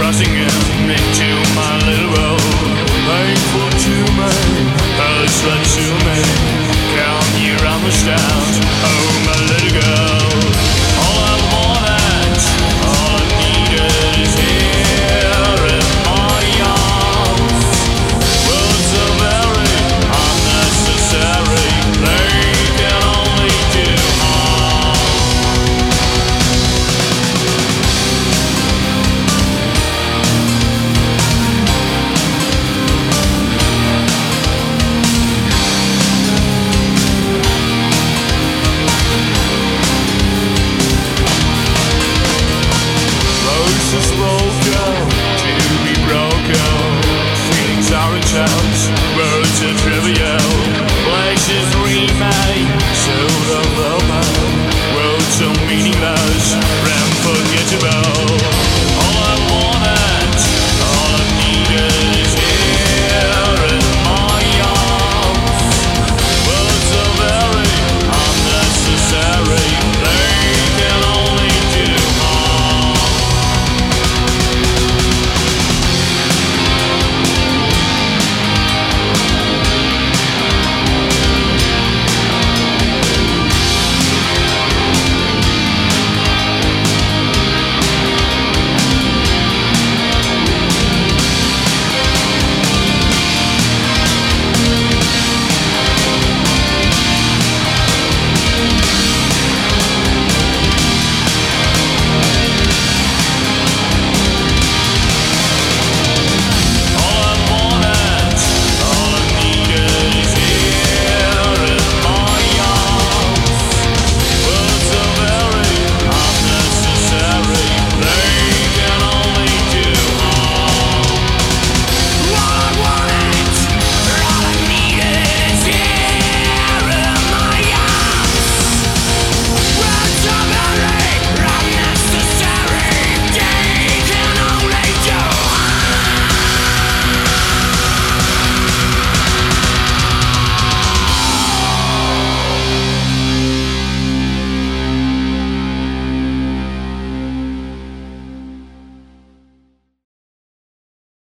crossing into my little road. Painful to me, hurtful to me. Can you understand? Oh, my little girl. All I wanted, all I needed is here in my arms. Words are very unnecessary. They can only do harm. Roses broken, to be broken. Feelings are intense, words are trivial. Places remain, so the moment. Words are meaningless, unforgettable.